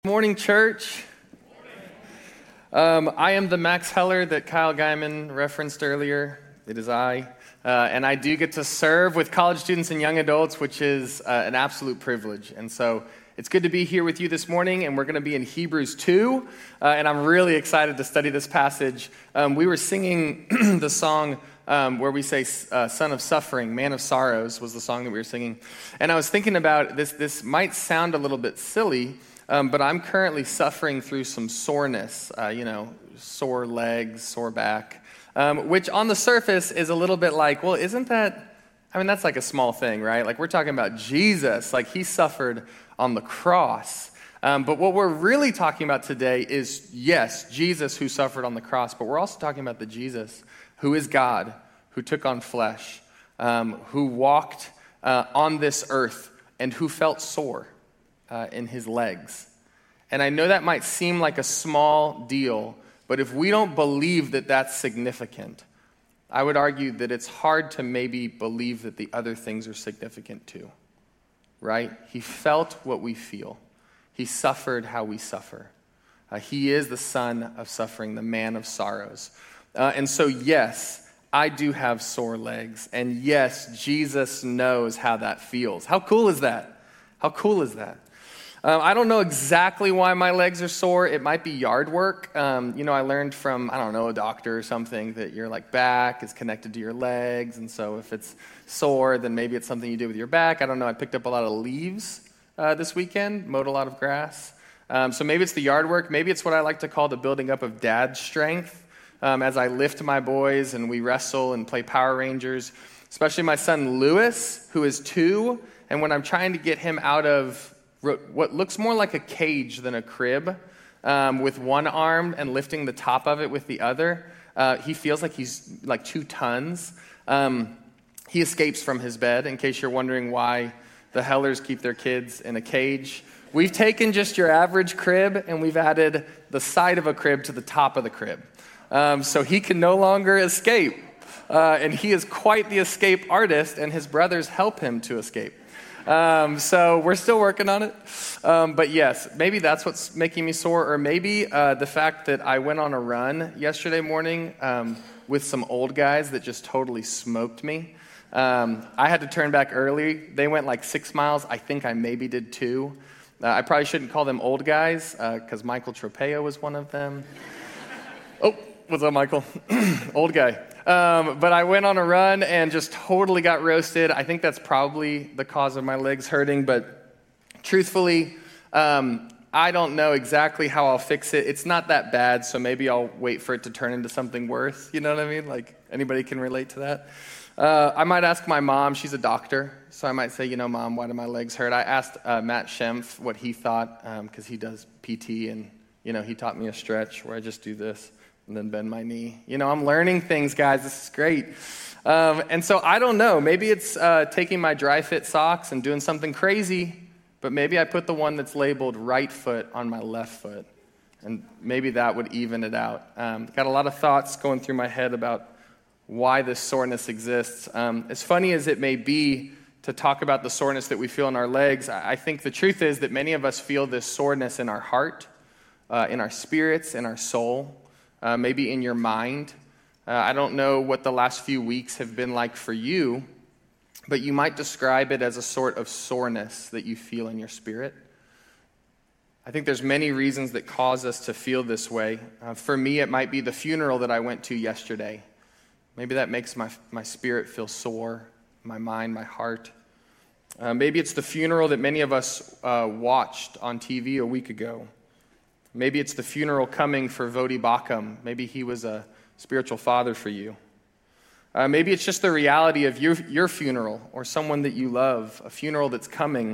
Morning, church. I am the Max Heller that Kyle Guyman referenced earlier. It is I. And I do get to serve with college students and young adults, which is an absolute privilege. And so it's good to be here with you this morning, and we're going to be in Hebrews 2. And I'm really excited to study this passage. We were singing the song where we say, Son of Suffering, Man of Sorrows was the song that we were singing. And I was thinking about this might sound a little bit silly, but I'm currently suffering through some soreness, sore legs, sore back, which on the surface is a little bit like, well, isn't that, that's like a small thing, right? Like we're talking about Jesus, like he suffered on the cross. But what we're really talking about today is, yes, Jesus who suffered on the cross, but we're also talking about the Jesus who is God, who took on flesh, who walked on this earth and who felt sore in his legs. And I know that might seem like a small deal, but if we don't believe that that's significant, I would argue that it's hard to maybe believe that the other things are significant too, right? He felt what we feel. He suffered how we suffer. He is the son of suffering, the man of sorrows. And so, yes, I do have sore legs. And yes, Jesus knows how that feels. How cool is that? How cool is that? I don't know exactly why my legs are sore. It might be yard work. I learned from, a doctor or something that your back is connected to your legs. And so if it's sore, then maybe it's something you do with your back. I don't know. I picked up a lot of leaves this weekend, mowed a lot of grass. So maybe it's the yard work. Maybe it's what I like to call the building up of dad strength. As I lift my boys and we wrestle and play Power Rangers, especially my son Lewis, who is 2. And when I'm trying to get him out of what looks more like a cage than a crib, with one arm and lifting the top of it with the other. He feels like he's like 2 tons. He escapes from his bed, in case you're wondering why the Hellers keep their kids in a cage. We've taken just your average crib and we've added the side of a crib to the top of the crib. So he can no longer escape. And he is quite the escape artist, and his brothers help him to escape. So we're still working on it. But yes, maybe that's what's making me sore, or maybe the fact that I went on a run yesterday morning with some old guys that just totally smoked me. I had to turn back early. They went like 6 miles. I think I maybe did 2. I probably shouldn't call them old guys because Michael Tropeo was one of them. Oh, what's up, Michael? Old guy. But I went on a run and just totally got roasted. I think that's probably the cause of my legs hurting, but truthfully, I don't know exactly how I'll fix it. It's not that bad, so maybe I'll wait for it to turn into something worse. You know what I mean? Like, anybody can relate to that? I might ask my mom. She's a doctor, so I might say, Mom, why do my legs hurt? I asked Matt Schempf what he thought, because he does PT, and, he taught me a stretch where I just do this and then bend my knee. I'm learning things, guys. This is great. And so I don't know. Maybe it's taking my dry fit socks and doing something crazy, but maybe I put the one that's labeled right foot on my left foot, and maybe that would even it out. Got a lot of thoughts going through my head about why this soreness exists. As funny as it may be to talk about the soreness that we feel in our legs, I think the truth is that many of us feel this soreness in our heart, in our spirits, in our soul. Maybe in your mind. I don't know what the last few weeks have been like for you, but you might describe it as a sort of soreness that you feel in your spirit. I think there's many reasons that cause us to feel this way. For me, it might be the funeral that I went to yesterday. Maybe that makes my spirit feel sore, my mind, my heart. Maybe it's the funeral that many of us watched on TV a week ago. Maybe it's the funeral coming for Vodi Bakum. Maybe he was a spiritual father for you. Maybe it's just the reality of your funeral or someone that you love, a funeral that's coming.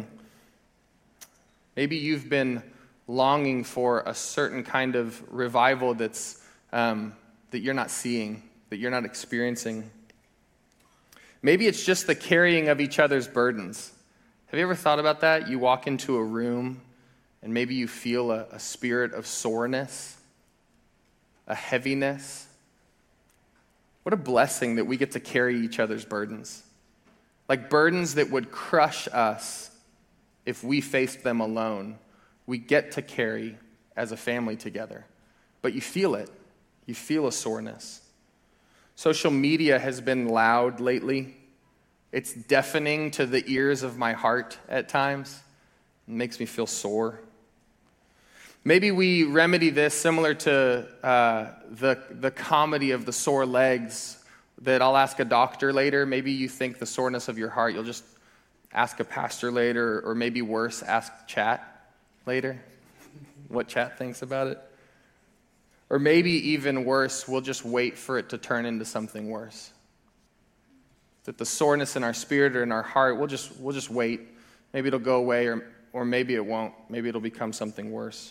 Maybe you've been longing for a certain kind of revival that's that you're not seeing, that you're not experiencing. Maybe it's just the carrying of each other's burdens. Have you ever thought about that? You walk into a room and maybe you feel a spirit of soreness, a heaviness. What a blessing that we get to carry each other's burdens. Like burdens that would crush us if we faced them alone. we get to carry as a family together. But you feel it. You feel a soreness. Social media has been loud lately. It's deafening to the ears of my heart at times. It makes me feel sore. Maybe we remedy this similar to the comedy of the sore legs that I'll ask a doctor later. Maybe you think the soreness of your heart, you'll just ask a pastor later, or maybe worse, ask chat later, what chat thinks about it. Or maybe even worse, we'll just wait for it to turn into something worse. That the soreness in our spirit or in our heart, we'll just wait. Maybe it'll go away, or maybe it won't. Maybe it'll become something worse.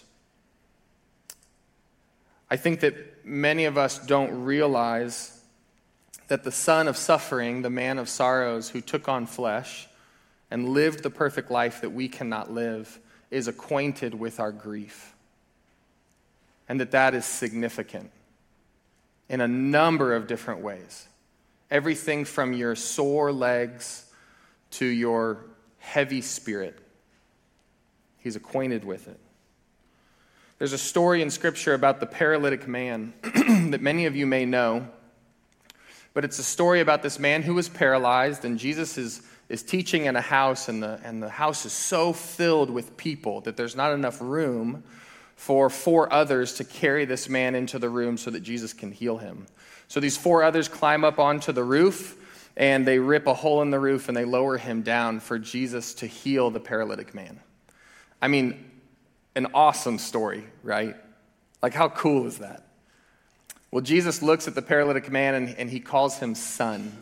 I think that many of us don't realize that the Son of Suffering, the Man of Sorrows who took on flesh and lived the perfect life that we cannot live, is acquainted with our grief. And that is significant in a number of different ways. Everything from your sore legs to your heavy spirit. He's acquainted with it. There's a story in Scripture about the paralytic man that many of you may know. But it's a story about this man who was paralyzed, and Jesus is teaching in a house, and the house is so filled with people that there's not enough room for 4 others to carry this man into the room so that Jesus can heal him. So these 4 others climb up onto the roof, and they rip a hole in the roof, and they lower him down for Jesus to heal the paralytic man. I mean, an awesome story, right? Like, how cool is that? Well, Jesus looks at the paralytic man, and he calls him son.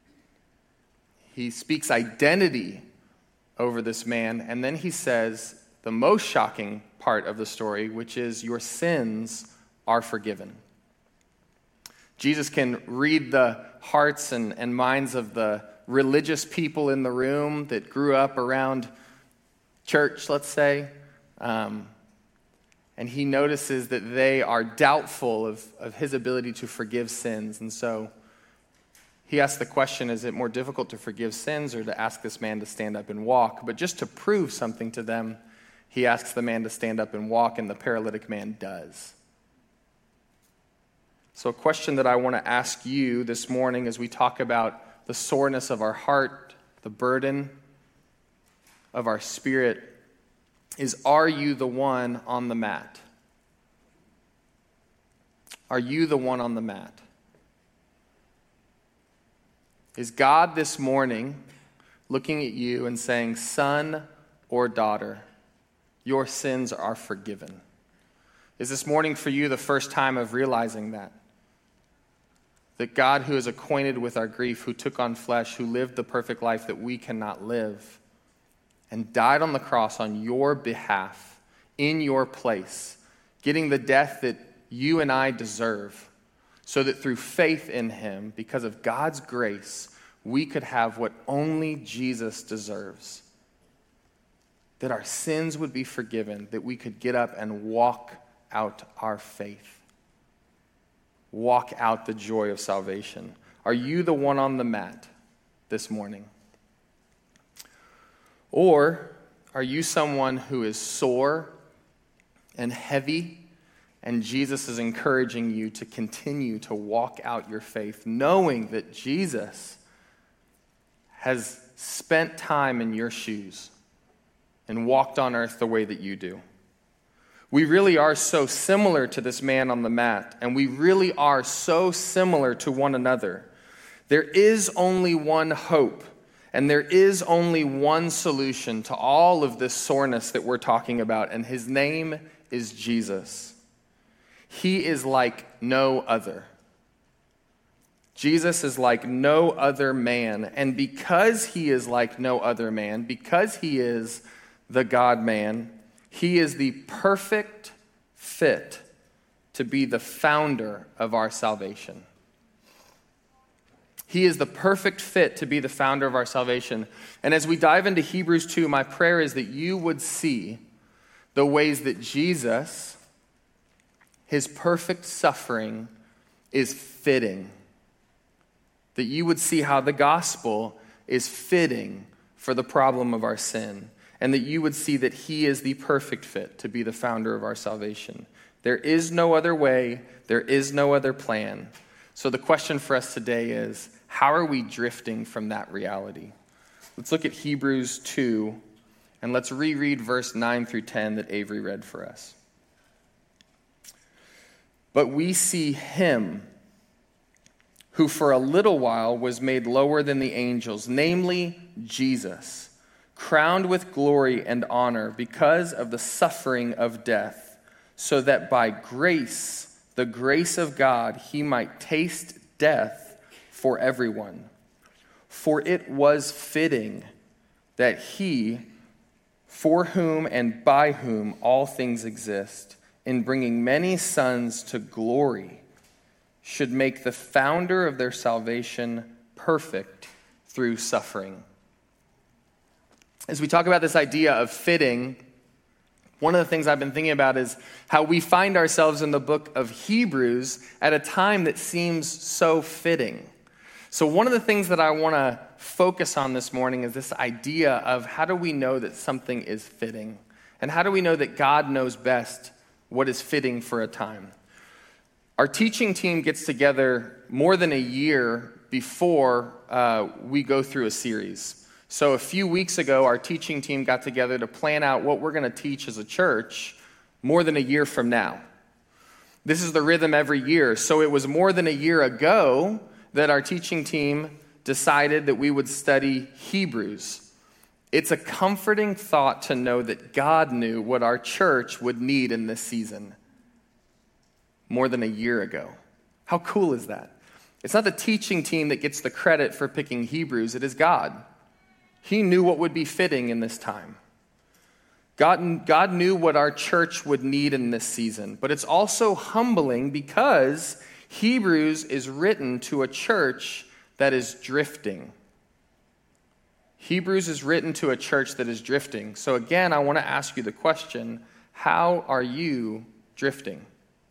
He speaks identity over this man, and then he says the most shocking part of the story, which is, your sins are forgiven. Jesus can read the hearts and minds of the religious people in the room that grew up around church, let's say, and he notices that they are doubtful of his ability to forgive sins. And so he asks the question, is it more difficult to forgive sins or to ask this man to stand up and walk? But just to prove something to them, he asks the man to stand up and walk, and the paralytic man does. So a question that I want to ask you this morning as we talk about the soreness of our heart, the burden of our spirit, is, are you the one on the mat? Are you the one on the mat? Is God this morning looking at you and saying, son or daughter, your sins are forgiven? Is this morning for you the first time of realizing that? That God, who is acquainted with our grief, who took on flesh, who lived the perfect life that we cannot live, and died on the cross on your behalf, in your place, getting the death that you and I deserve, so that through faith in him, because of God's grace, we could have what only Jesus deserves. That our sins would be forgiven, that we could get up and walk out our faith. Walk out the joy of salvation. Are you the one on the mat this morning? Or are you someone who is sore and heavy, and Jesus is encouraging you to continue to walk out your faith, knowing that Jesus has spent time in your shoes and walked on earth the way that you do? We really are so similar to this man on the mat, and we really are so similar to one another. There is only one hope, and there is only one solution to all of this soreness that we're talking about, and his name is Jesus. He is like no other. Jesus is like no other man, and because he is like no other man, because he is the God-man, he is the perfect fit to be the founder of our salvation. He is the perfect fit to be the founder of our salvation. And as we dive into Hebrews 2, my prayer is that you would see the ways that Jesus, his perfect suffering, is fitting. That you would see how the gospel is fitting for the problem of our sin. and that you would see that he is the perfect fit to be the founder of our salvation. There is no other way. There is no other plan. So the question for us today is, how are we drifting from that reality? Let's look at Hebrews 2, and let's reread verse 9 through 10 that Avery read for us. But we see him who for a little while was made lower than the angels, namely Jesus, crowned with glory and honor because of the suffering of death, so that by grace, the grace of God, he might taste death for everyone. For it was fitting that he, for whom and by whom all things exist, in bringing many sons to glory, should make the founder of their salvation perfect through suffering. As we talk about this idea of fitting, one of the things I've been thinking about is how we find ourselves in the book of Hebrews at a time that seems so fitting. So one of the things that I want to focus on this morning is this idea of how do we know that something is fitting? And how do we know that God knows best what is fitting for a time? Our teaching team gets together more than a year before we go through a series. So a few weeks ago, our teaching team got together to plan out what we're going to teach as a church more than a year from now. This is the rhythm every year. So it was more than a year ago that our teaching team decided that we would study Hebrews. It's a comforting thought to know that God knew what our church would need in this season more than a year ago. How cool is that? It's not the teaching team that gets the credit for picking Hebrews. It is God. He knew what would be fitting in this time. God knew what our church would need in this season. But it's also humbling because Hebrews is written to a church that is drifting. Hebrews is written to a church that is drifting. So again, I want to ask you the question, how are you drifting?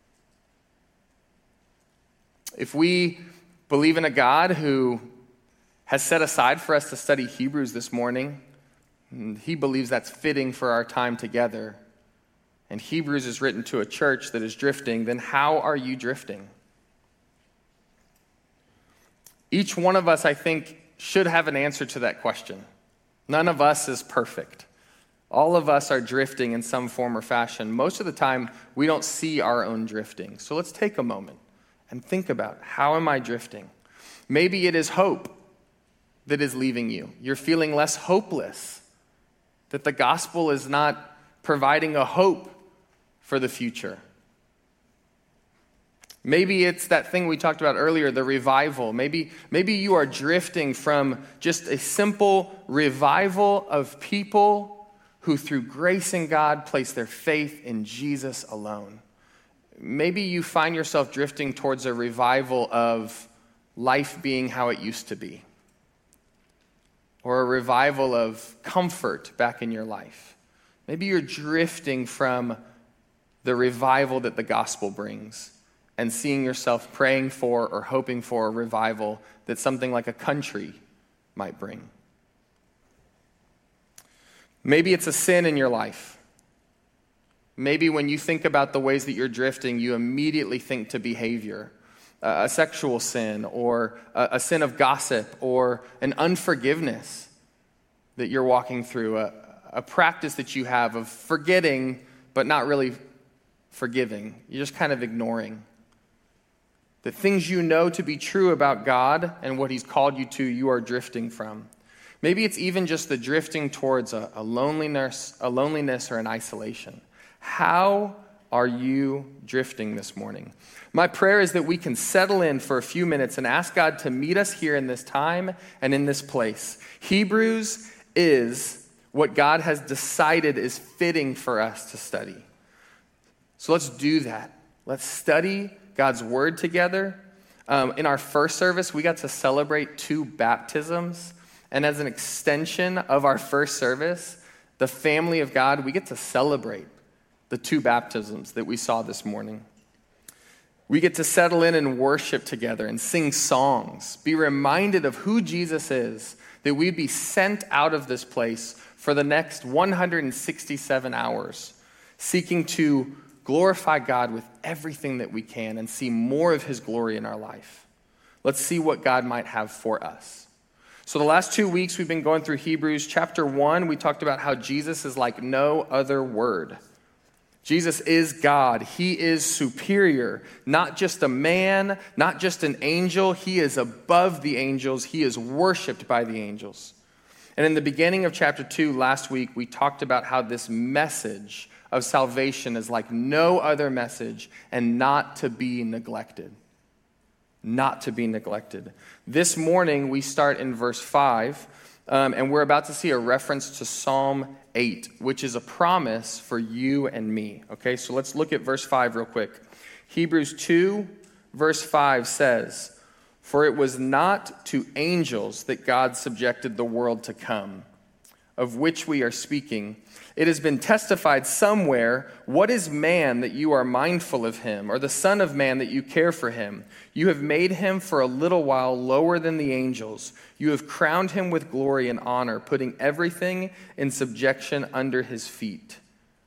If we believe in a God who has set aside for us to study Hebrews this morning, he believes that's fitting for our time together, and Hebrews is written to a church that is drifting, then how are you drifting? Each one of us, I think, should have an answer to that question. None of us is perfect. All of us are drifting in some form or fashion. Most of the time, we don't see our own drifting. So let's take a moment and think about, how am I drifting? Maybe it is hope that is leaving you. You're feeling less hopeless, that the gospel is not providing a hope for the future. Maybe it's that thing we talked about earlier, the revival. Maybe you are drifting from just a simple revival of people who through grace in God place their faith in Jesus alone. Maybe you find yourself drifting towards a revival of life being how it used to be, or a revival of comfort back in your life. Maybe you're drifting from the revival that the gospel brings and seeing yourself praying for or hoping for a revival that something like a country might bring. Maybe it's a sin in your life. Maybe when you think about the ways that you're drifting, you immediately think to behavior, a sexual sin, or a sin of gossip, or an unforgiveness that you're walking through, a practice that you have of forgetting but not really forgiving. You're just kind of ignoring. The things you know to be true about God and what he's called you to, you are drifting from. Maybe it's even just the drifting towards a loneliness or an isolation. How are you drifting this morning? My prayer is that we can settle in for a few minutes and ask God to meet us here in this time and in this place. Hebrews is what God has decided is fitting for us to study. So let's do that. Let's study God's word together. In our first service, we got to celebrate 2 baptisms. And as an extension of our first service, the family of God, we get to celebrate the 2 baptisms that we saw this morning. We get to settle in and worship together and sing songs, be reminded of who Jesus is, that we'd be sent out of this place for the next 167 hours, seeking to glorify God with everything that we can and see more of his glory in our life. Let's see what God might have for us. So the last 2 weeks we've been going through Hebrews. Chapter 1, we talked about how Jesus is like no other word. Jesus is God. He is superior, not just a man, not just an angel. He is above the angels. He is worshiped by the angels. And in the beginning of chapter 2 last week, we talked about how this message of salvation is like no other message and not to be neglected. Not to be neglected. This morning, we start in verse 5, and we're about to see a reference to Psalm 8, which is a promise for you and me. Okay, so let's look at verse 5 real quick. Hebrews 2, verse 5 says, "For it was not to angels that God subjected the world to come, of which we are speaking. It has been testified somewhere, what is man that you are mindful of him, or the son of man that you care for him? You have made him for a little while lower than the angels. You have crowned him with glory and honor, putting everything in subjection under his feet."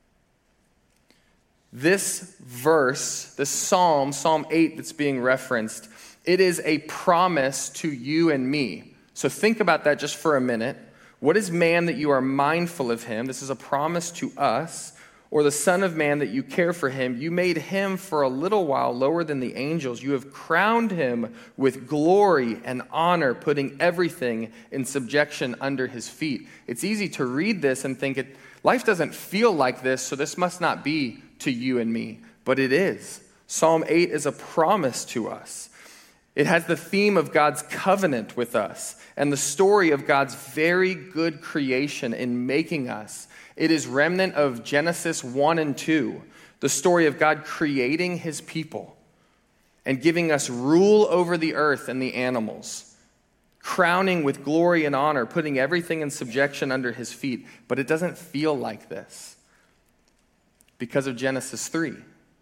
This verse, this Psalm 8 that's being referenced, it is a promise to you and me. So think about that just for a minute. What is man that you are mindful of him? This is a promise to us. Or the son of man that you care for him. You made him for a little while lower than the angels. You have crowned him with glory and honor, putting everything in subjection under his feet. It's easy to read this and think life doesn't feel like this, so this must not be to you and me. But it is. Psalm 8 is a promise to us. It has the theme of God's covenant with us and the story of God's very good creation in making us. It is remnant of Genesis 1 and 2, the story of God creating his people and giving us rule over the earth and the animals, crowning with glory and honor, putting everything in subjection under his feet. But it doesn't feel like this because of Genesis 3.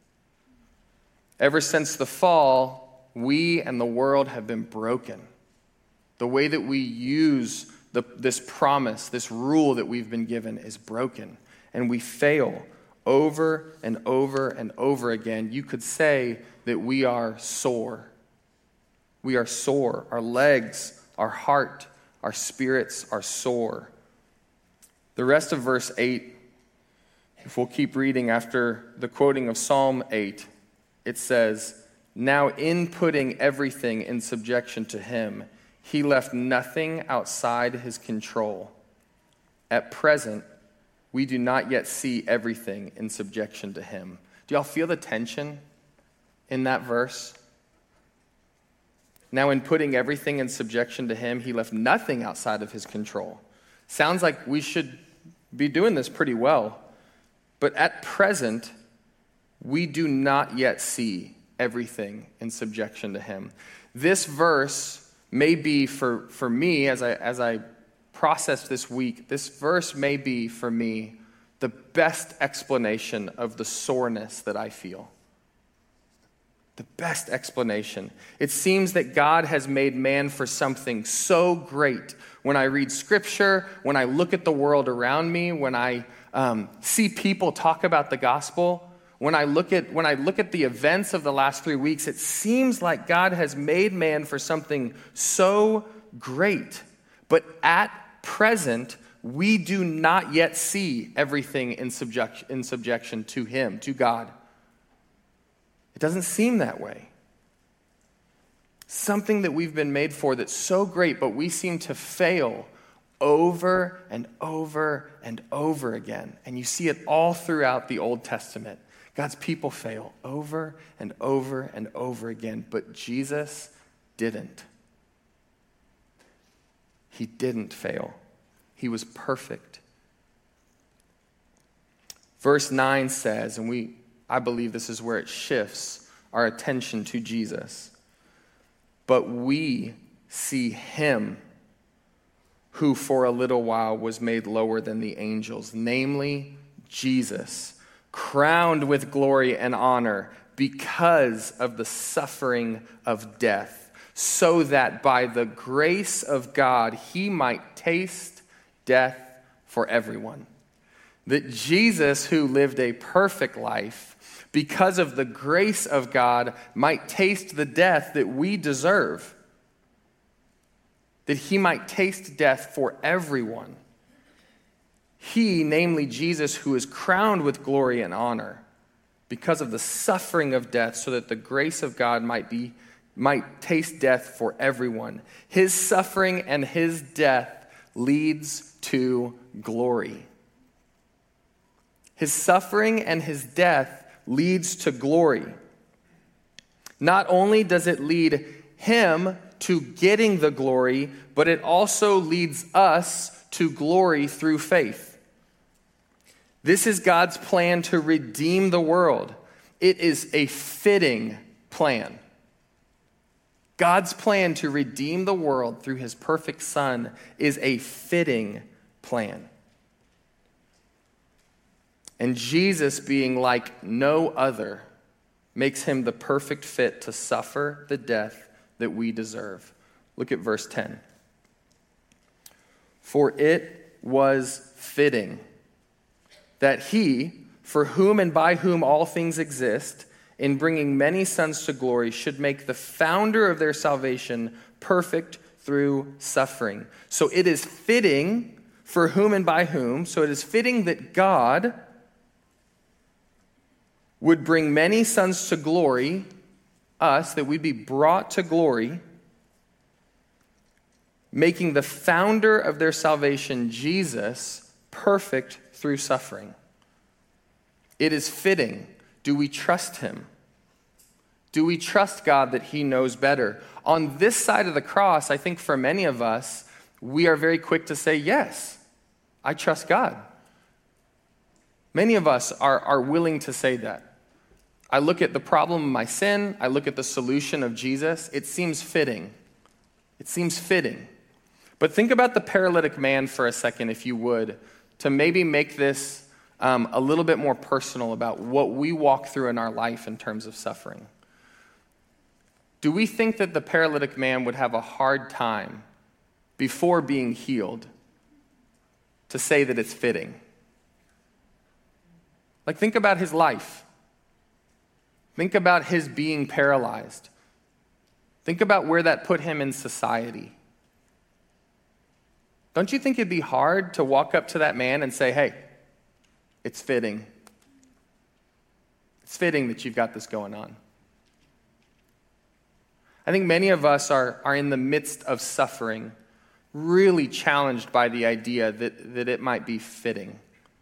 Ever since the fall, we and the world have been broken. The way that we use this promise, this rule that we've been given is broken. And we fail over and over and over again. You could say that we are sore. We are sore. Our legs, our heart, our spirits are sore. The rest of verse 8, if we'll keep reading after the quoting of Psalm 8, it says, "Now in putting everything in subjection to him, he left nothing outside his control. At present, we do not yet see everything in subjection to him." Do y'all feel the tension in that verse? Now in putting everything in subjection to him, he left nothing outside of his control. Sounds like we should be doing this pretty well. But at present, we do not yet see everything in subjection to him. This verse may be for me, as I process this week, this verse may be for me the best explanation of the soreness that I feel. The best explanation. It seems that God has made man for something so great. When I read scripture, when I look at the world around me, when I see people talk about the gospel, when I look at the events of the last 3 weeks, it seems like God has made man for something so great. But at present, we do not yet see everything in subjection to him, to God. It doesn't seem that way. Something that we've been made for that's so great, but we seem to fail over and over and over again. And you see it all throughout the Old Testament. God's people fail over and over and over again, but Jesus didn't. He didn't fail. He was perfect. Verse 9 says, and I believe this is where it shifts our attention to Jesus. But we see him who for a little while was made lower than the angels, namely Jesus, crowned with glory and honor because of the suffering of death, so that by the grace of God he might taste death for everyone. That Jesus, who lived a perfect life, because of the grace of God, might taste the death that we deserve. That he might taste death for everyone. He, namely Jesus, who is crowned with glory and honor because of the suffering of death, so that the grace of God might taste death for everyone. His suffering and his death leads to glory. His suffering and his death leads to glory. Not only does it lead him to getting the glory, but it also leads us to glory through faith. This is God's plan to redeem the world. It is a fitting plan. God's plan to redeem the world through his perfect Son is a fitting plan. And Jesus, being like no other, makes him the perfect fit to suffer the death that we deserve. Look at verse 10. For it was fitting that he, for whom and by whom all things exist, in bringing many sons to glory, should make the founder of their salvation perfect through suffering. So it is fitting for whom and by whom. So it is fitting that God would bring many sons to glory, us, that we'd be brought to glory, making the founder of their salvation, Jesus, perfect through suffering. It is fitting. Do we trust him? Do we trust God that he knows better? On this side of the cross, I think for many of us, we are very quick to say, yes, I trust God. Many of us are willing to say that. I look at the problem of my sin. I look at the solution of Jesus. It seems fitting. It seems fitting. But think about the paralytic man for a second, if you would, to maybe make this a little bit more personal about what we walk through in our life in terms of suffering. Do we think that the paralytic man would have a hard time before being healed to say that it's fitting? Like, think about his life. Think about his being paralyzed. Think about where that put him in society. Don't you think it'd be hard to walk up to that man and say, hey, it's fitting. It's fitting that you've got this going on. I think many of us are in the midst of suffering, really challenged by the idea that it might be fitting.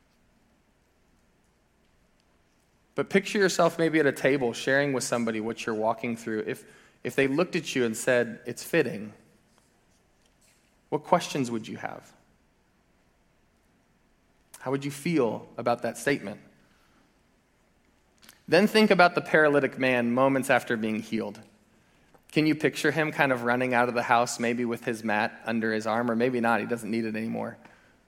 But picture yourself maybe at a table sharing with somebody what you're walking through. If they looked at you and said, it's fitting, what questions would you have? How would you feel about that statement? Then think about the paralytic man moments after being healed. Can you picture him kind of running out of the house, maybe with his mat under his arm, or maybe not, he doesn't need it anymore.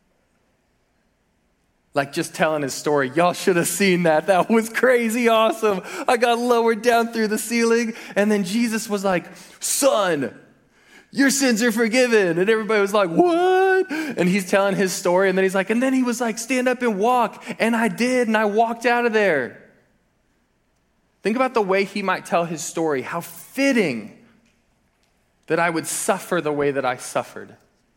Like just telling his story, y'all should have seen that. That was crazy awesome. I got lowered down through the ceiling, and then Jesus was like, son, your sins are forgiven. And everybody was like, what? And he's telling his story, and then he's like, and then he was like, stand up and walk. And I did, and I walked out of there. Think about the way he might tell his story. How fitting that I would suffer the way that I suffered.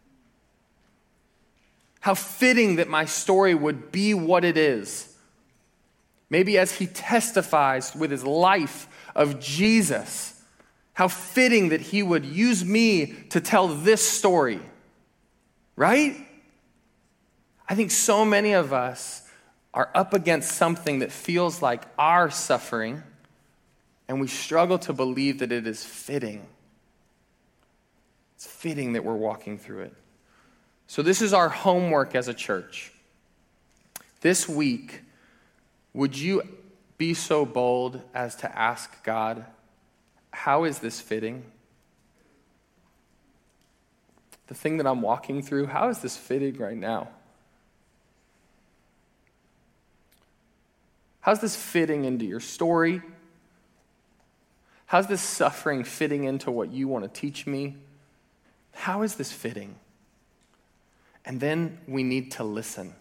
How fitting that my story would be what it is. Maybe as he testifies with his life of Jesus, how fitting that he would use me to tell this story. Right? I think so many of us are up against something that feels like our suffering, and we struggle to believe that it is fitting. It's fitting that we're walking through it. So this is our homework as a church. This week, would you be so bold as to ask God, how is this fitting? The thing that I'm walking through, how is this fitting right now? How's this fitting into your story? How's this suffering fitting into what you want to teach me? How is this fitting? And then we need to listen.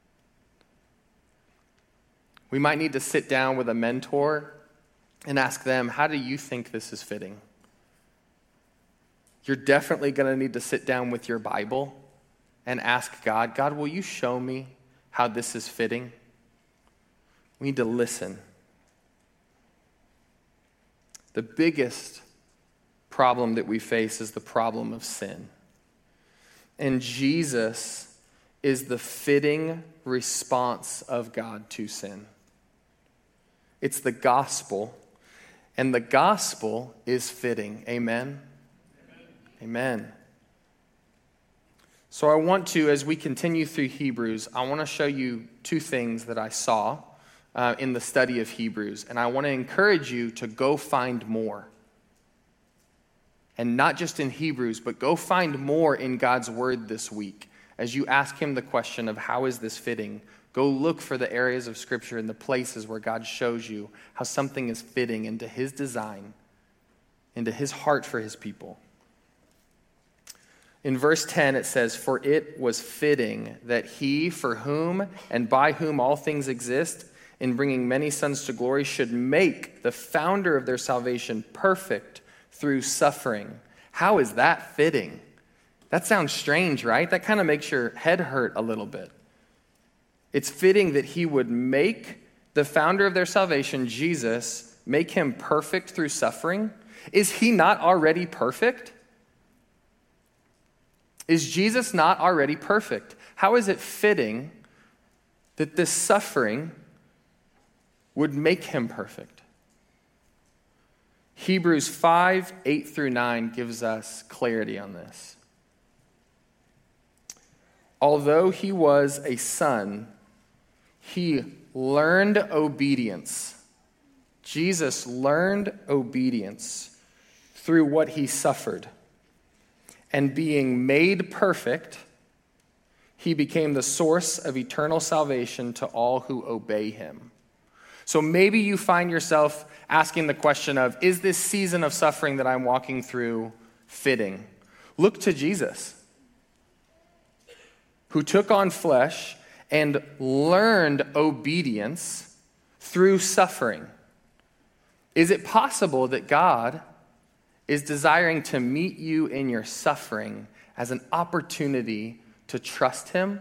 We might need to sit down with a mentor and ask them, how do you think this is fitting? You're definitely going to need to sit down with your Bible and ask God, God, will you show me how this is fitting? We need to listen. The biggest problem that we face is the problem of sin. And Jesus is the fitting response of God to sin. It's the gospel, and the gospel is fitting. Amen? Amen. So I want to, as we continue through Hebrews, I want to show you two things that I saw in the study of Hebrews. And I want to encourage you to go find more. And not just in Hebrews, but go find more in God's word this week. As you ask him the question of how is this fitting, go look for the areas of Scripture and the places where God shows you how something is fitting into his design, into his heart for his people. In verse 10, it says, "For it was fitting that he, for whom and by whom all things exist, in bringing many sons to glory, should make the founder of their salvation perfect through suffering." How is that fitting? That sounds strange, right? That kind of makes your head hurt a little bit. It's fitting that he would make the founder of their salvation, Jesus, make him perfect through suffering. Is he not already perfect? Is Jesus not already perfect? How is it fitting that this suffering would make him perfect? Hebrews 5, 8 through 9 gives us clarity on this. Although he was a son, he learned obedience. Jesus learned obedience through what he suffered. And being made perfect, he became the source of eternal salvation to all who obey him. So maybe you find yourself asking the question of, is this season of suffering that I'm walking through fitting? Look to Jesus, who took on flesh and learned obedience through suffering. Is it possible that God is desiring to meet you in your suffering as an opportunity to trust him,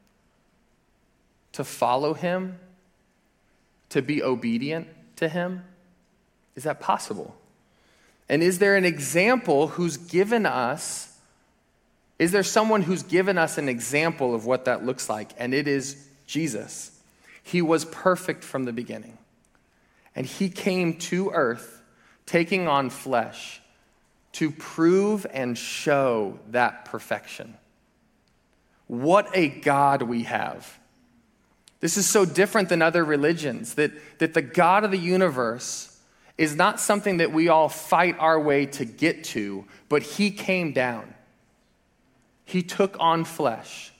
to follow him, to be obedient to him? Is that possible? And is there an example who's given us, is there someone who's given us an example of what that looks like? And it is Jesus. He was perfect from the beginning. And he came to earth, taking on flesh, to prove and show that perfection. What a God we have. This is so different than other religions, that the God of the universe is not something that we all fight our way to get to, but he came down. He took on flesh.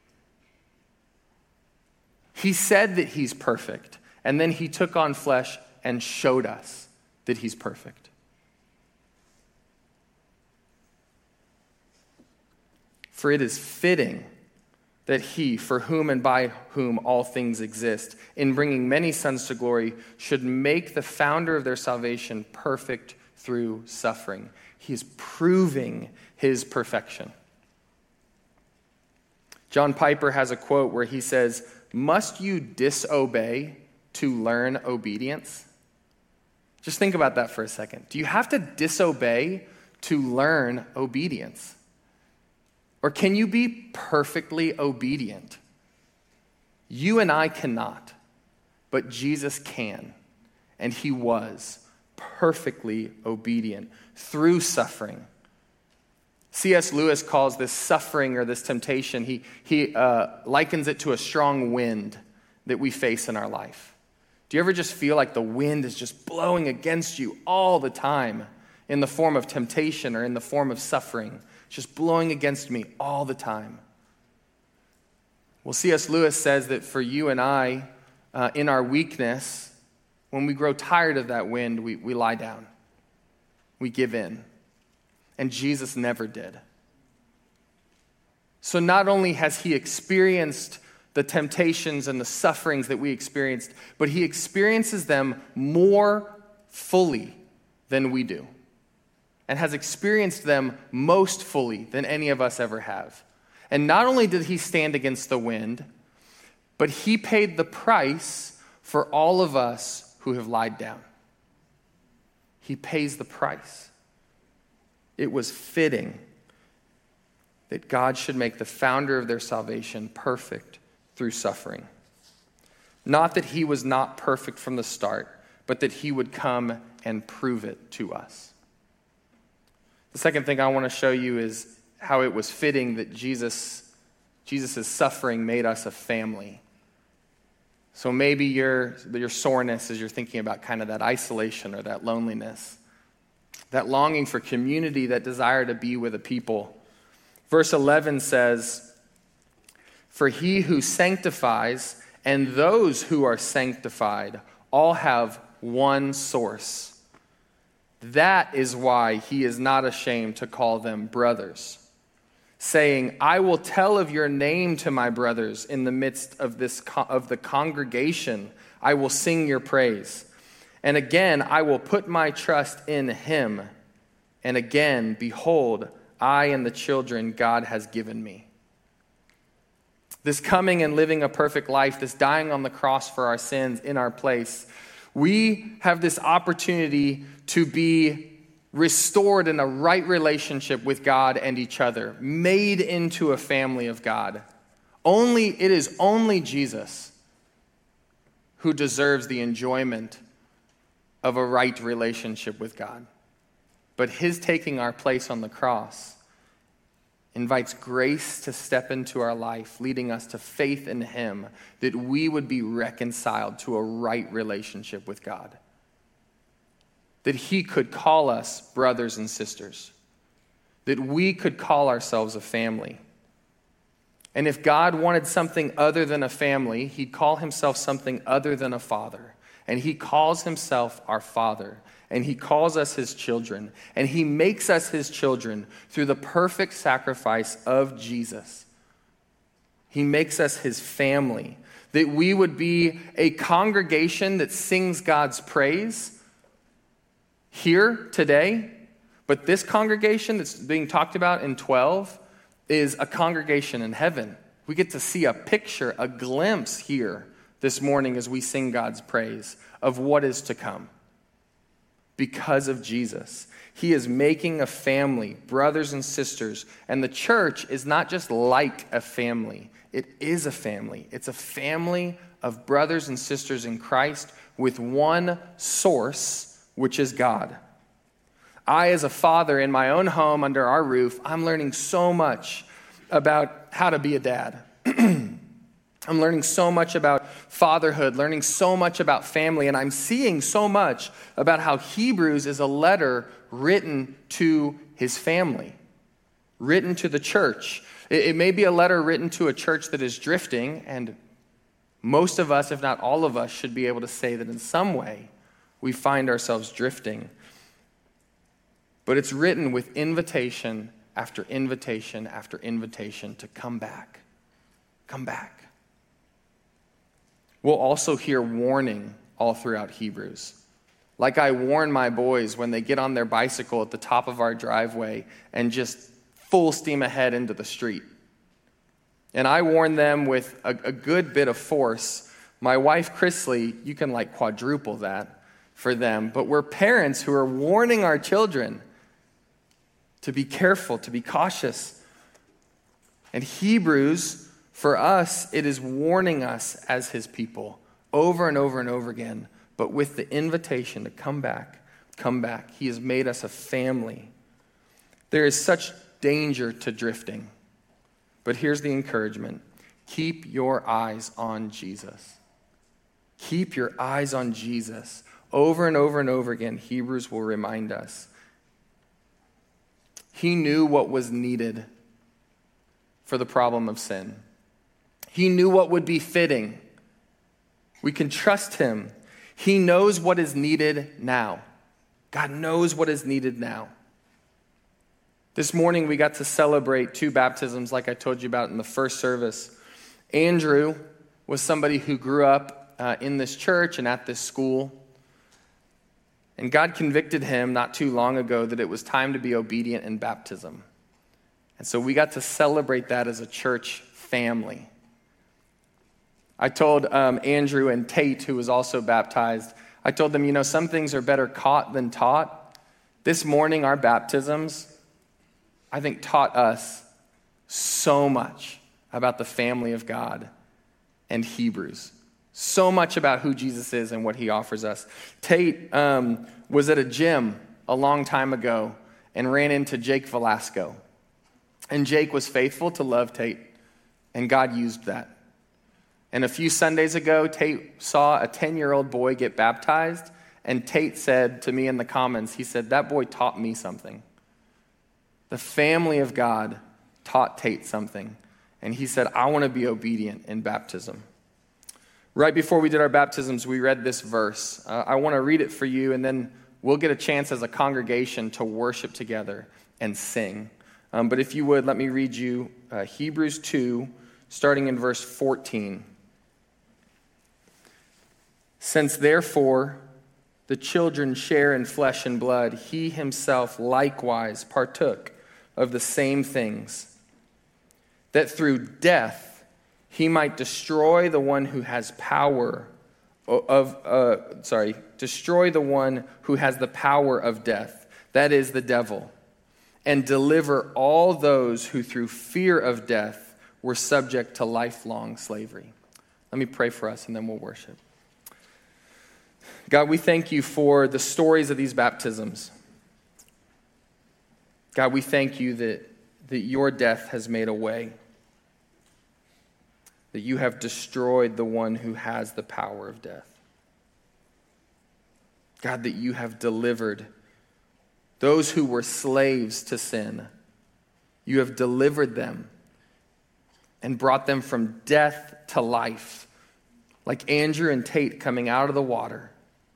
He said that he's perfect, and then he took on flesh and showed us that he's perfect. For it is fitting that he, for whom and by whom all things exist, in bringing many sons to glory, should make the founder of their salvation perfect through suffering. He is proving his perfection. John Piper has a quote where he says, "Must you disobey to learn obedience?" Just think about that for a second. Do you have to disobey to learn obedience? Or can you be perfectly obedient? You and I cannot, but Jesus can. And he was perfectly obedient through suffering. C.S. Lewis calls this suffering or this temptation, he likens it to a strong wind that we face in our life. Do you ever just feel like the wind is just blowing against you all the time in the form of temptation or in the form of suffering? It's just blowing against me all the time. Well, C.S. Lewis says that for you and I, in our weakness, when we grow tired of that wind, we lie down. We give in. And Jesus never did. So not only has he experienced the temptations and the sufferings that we experienced, but he experiences them more fully than we do, and has experienced them most fully than any of us ever have. And not only did he stand against the wind, but he paid the price for all of us who have lied down. He pays the price. It was fitting that God should make the founder of their salvation perfect through suffering. Not that he was not perfect from the start, but that he would come and prove it to us. The second thing I want to show you is how it was fitting that Jesus' suffering made us a family. So maybe your soreness as you're thinking about kind of that isolation or that loneliness, that longing for community, that desire to be with a people. Verse 11 says, "For he who sanctifies and those who are sanctified all have one source. That is why he is not ashamed to call them brothers, saying, I will tell of your name to my brothers in the midst of the congregation. I will sing your praise. And again, I will put my trust in him. And again, behold, I and the children God has given me." This coming and living a perfect life, this dying on the cross for our sins in our place, we have this opportunity to be restored in a right relationship with God and each other, made into a family of God. It is only Jesus who deserves the enjoyment of a right relationship with God. But his taking our place on the cross invites grace to step into our life, leading us to faith in him, that we would be reconciled to a right relationship with God. That he could call us brothers and sisters. That we could call ourselves a family. And if God wanted something other than a family, he'd call himself something other than a father. And he calls himself our Father. And he calls us his children. And he makes us his children through the perfect sacrifice of Jesus. He makes us his family. That we would be a congregation that sings God's praise here today. But this congregation that's being talked about in 12 is a congregation in heaven. We get to see a picture, a glimpse here this morning as we sing God's praise of what is to come. Because of Jesus, he is making a family, brothers and sisters. And the church is not just like a family. It is a family. It's a family of brothers and sisters in Christ with one source, which is God. I, as a father in my own home under our roof, I'm learning so much about how to be a dad. I'm learning so much about fatherhood, learning so much about family, and I'm seeing so much about how Hebrews is a letter written to his family, written to the church. It may be a letter written to a church that is drifting, and most of us, if not all of us, should be able to say that in some way we find ourselves drifting. But it's written with invitation after invitation after invitation to come back. Come back. We'll also hear warning all throughout Hebrews. Like I warn my boys when they get on their bicycle at the top of our driveway and just full steam ahead into the street. And I warn them with a good bit of force. My wife, Chrisley, you can like quadruple that for them. But we're parents who are warning our children to be careful, to be cautious. And Hebrews, for us, it is warning us as his people over and over and over again, but with the invitation to come back, come back. He has made us a family. There is such danger to drifting, but here's the encouragement. Keep your eyes on Jesus. Keep your eyes on Jesus. Over and over and over again, Hebrews will remind us. He knew what was needed for the problem of sin. He knew what would be fitting. We can trust him. He knows what is needed now. God knows what is needed now. This morning we got to celebrate 2 baptisms like I told you about in the first service. Andrew was somebody who grew up in this church and at this school. And God convicted him not too long ago that it was time to be obedient in baptism. And so we got to celebrate that as a church family. I told Andrew and Tate, who was also baptized, I told them, some things are better caught than taught. This morning, our baptisms, I think, taught us so much about the family of God and Hebrews. So much about who Jesus is and what he offers us. Tate was at a gym a long time ago and ran into Jake Velasco. And Jake was faithful to love Tate, and God used that. And a few Sundays ago, Tate saw a 10-year-old boy get baptized, and Tate said to me in the comments, he said, "That boy taught me something." The family of God taught Tate something, and he said, "I want to be obedient in baptism." Right before we did our baptisms, we read this verse. I want to read it for you, and then we'll get a chance as a congregation to worship together and sing. But if you would, let me read you Hebrews 2, starting in verse 14. "Since therefore the children share in flesh and blood, he himself likewise partook of the same things, that through death he might destroy the one who has destroy the one who has the power of death, that is the devil, and deliver all those who through fear of death were subject to lifelong slavery." Let me pray for us and then we'll worship. God, we thank you for the stories of these baptisms. God, we thank you that your death has made a way, that you have destroyed the one who has the power of death. God, that you have delivered those who were slaves to sin. You have delivered them and brought them from death to life, like Andrew and Tate coming out of the water.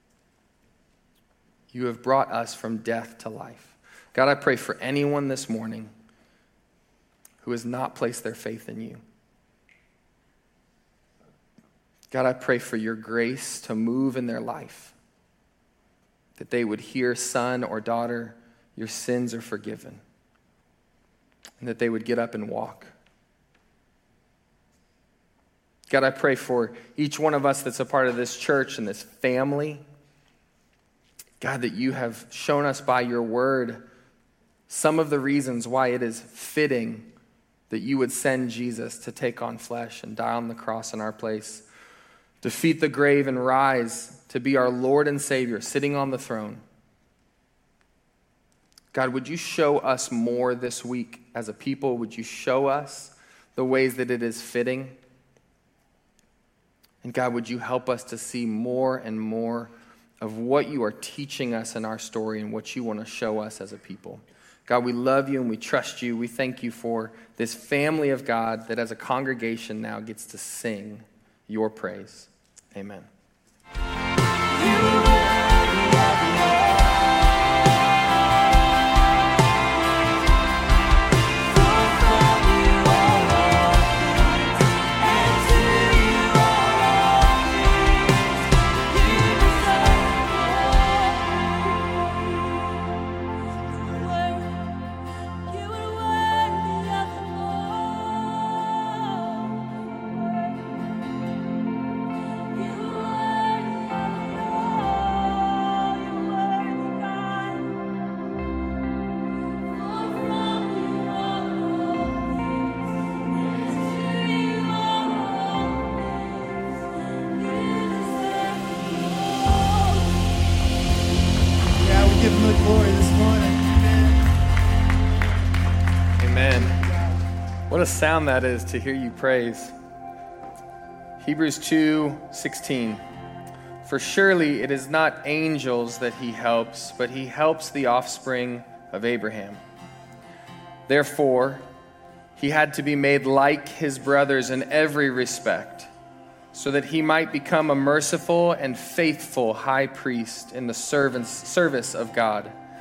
You have brought us from death to life. God, I pray for anyone this morning who has not placed their faith in you. God, I pray for your grace to move in their life, that they would hear, "Son or daughter, your sins are forgiven," and that they would get up and walk. God, I pray for each one of us that's a part of this church and this family. God, that you have shown us by your word some of the reasons why it is fitting that you would send Jesus to take on flesh and die on the cross in our place, defeat the grave and rise to be our Lord and Savior, sitting on the throne. God, would you show us more this week as a people? Would you show us the ways that it is fitting? And God, would you help us to see more and more of what you are teaching us in our story and what you want to show us as a people. God, we love you and we trust you. We thank you for this family of God that as a congregation now gets to sing your praise. Amen. What a sound that is to hear you praise. Hebrews 2:16. For surely it is not angels that he helps, but he helps the offspring of Abraham. Therefore, he had to be made like his brothers in every respect, so that he might become a merciful and faithful high priest in the service of God,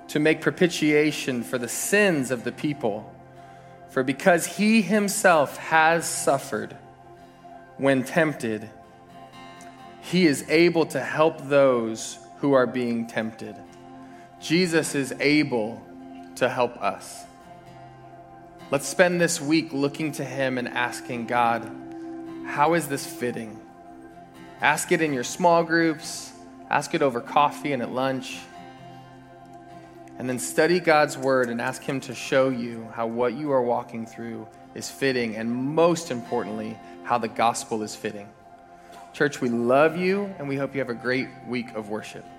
to make propitiation for the sins of the people. For because he himself has suffered when tempted, he is able to help those who are being tempted. Jesus is able to help us. Let's spend this week looking to him and asking God, how is this fitting? Ask it in your small groups. Ask it over coffee and at lunch. And then study God's word and ask him to show you how what you are walking through is fitting, and most importantly, how the gospel is fitting. Church, we love you, and we hope you have a great week of worship.